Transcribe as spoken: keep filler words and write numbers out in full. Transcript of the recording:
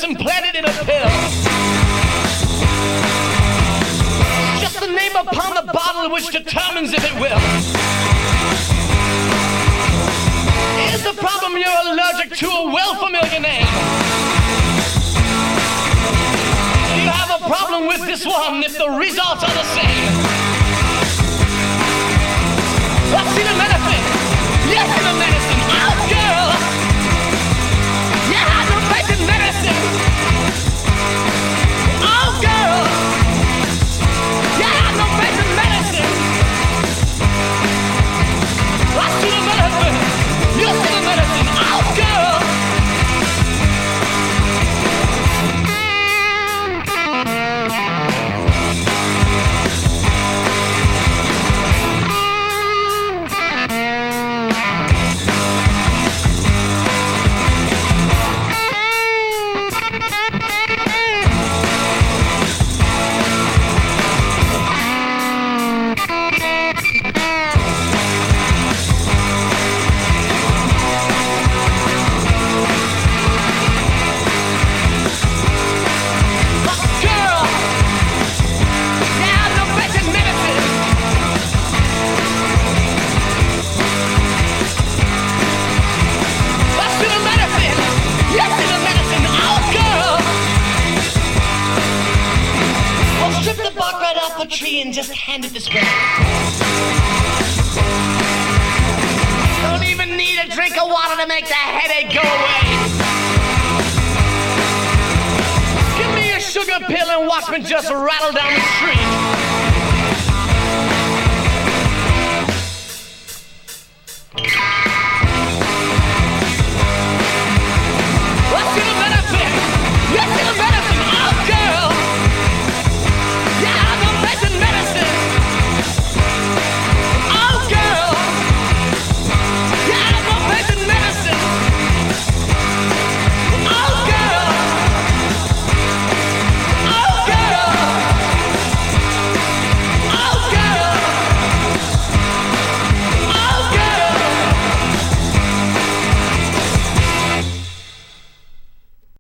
medicine planted in a pill. Just the name upon the bottle which determines if it will. Is the problem you're allergic to a well-familiar name? Do you have a problem with this one if the results are the same? I've seen a medicine. Yes, in a medicine. Oh, girl. Yeah, I'm making medicine. Oh, girl. Yeah, I'm making medicine. I've seen a medicine. Yes, in a medicine. Oh, girl. Tree and just hand it this way. Don't even need a drink of water to make the headache go away. Give me a sugar pill and watch me just rattle down the street.